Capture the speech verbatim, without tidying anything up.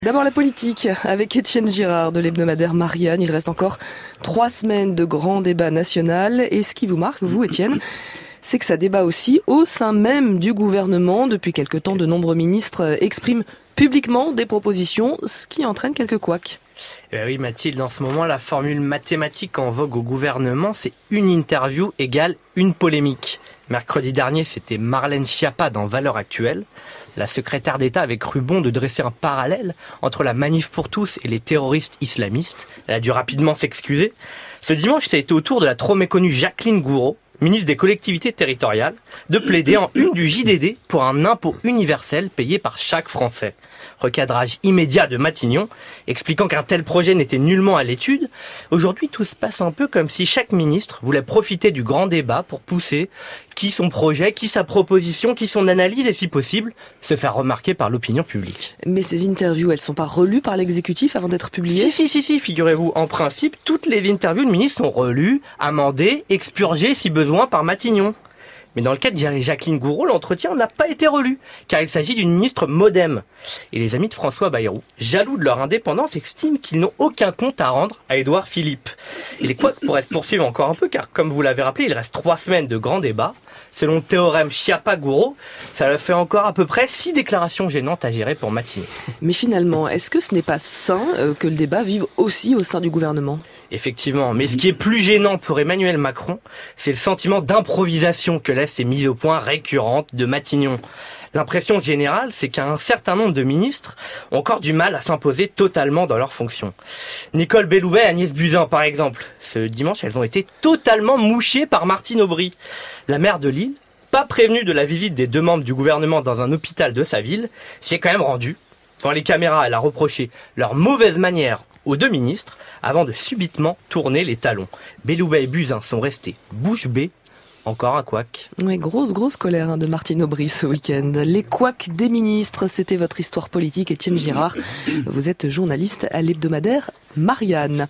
D'abord la politique, avec Étienne Girard de l'hebdomadaire Marianne. Il reste encore trois semaines de grand débat national. Et ce qui vous marque, vous Étienne, c'est que ça débat aussi au sein même du gouvernement. Depuis quelque temps, de nombreux ministres expriment publiquement des propositions, ce qui entraîne quelques couacs. Eh bien oui Mathilde, en ce moment la formule mathématique en vogue au gouvernement, c'est une interview égale une polémique. Mercredi dernier, c'était Marlène Schiappa dans Valeurs Actuelles. La secrétaire d'État avait cru bon de dresser un parallèle entre la manif pour tous et les terroristes islamistes. Elle a dû rapidement s'excuser. Ce dimanche, ça a été au tour de la trop méconnue Jacqueline Gourault, ministre des collectivités territoriales, de plaider en une du J D D pour un impôt universel payé par chaque Français. Recadrage immédiat de Matignon, expliquant qu'un tel projet n'était nullement à l'étude. Aujourd'hui, tout se passe un peu comme si chaque ministre voulait profiter du grand débat pour pousser qui son projet, qui sa proposition, qui son analyse et, si possible, se faire remarquer par l'opinion publique. Mais ces interviews, elles sont pas relues par l'exécutif avant d'être publiées ? Si, si, si, si, figurez-vous, en principe, toutes les interviews de ministres sont relues, amendées, expurgées, si besoin, par Matignon. Mais dans le cas de Jacqueline Gourault, l'entretien n'a pas été relu, car il s'agit d'une ministre modem. Et les amis de François Bayrou, jaloux de leur indépendance, estiment qu'ils n'ont aucun compte à rendre à Édouard Philippe. Et les couacs pourraient se poursuivre encore un peu, car comme vous l'avez rappelé, il reste trois semaines de grands débats. Selon le théorème Schiappa-Gourault, ça fait encore à peu près six déclarations gênantes à gérer pour Matignon. Mais finalement, est-ce que ce n'est pas sain euh, que le débat vive aussi au sein du gouvernement ? Effectivement, mais ce qui est plus gênant pour Emmanuel Macron, c'est le sentiment d'improvisation que laissent ces mises au point récurrentes de Matignon. L'impression générale, c'est qu'un certain nombre de ministres ont encore du mal à s'imposer totalement dans leurs fonctions. Nicole Belloubet et Agnès Buzyn, par exemple. Ce dimanche, elles ont été totalement mouchées par Martine Aubry. La maire de Lille, pas prévenue de la visite des deux membres du gouvernement dans un hôpital de sa ville, s'y est quand même rendue. Devant les caméras, elle a reproché leur mauvaise manière aux deux ministres avant de subitement tourner les talons. Belloubet et Buzyn sont restés bouche bée. Encore un couac. Oui, grosse, grosse colère hein, de Martine Aubry ce week-end. Les couacs des ministres, c'était votre histoire politique, Étienne Girard. Vous êtes journaliste à l'hebdomadaire Marianne.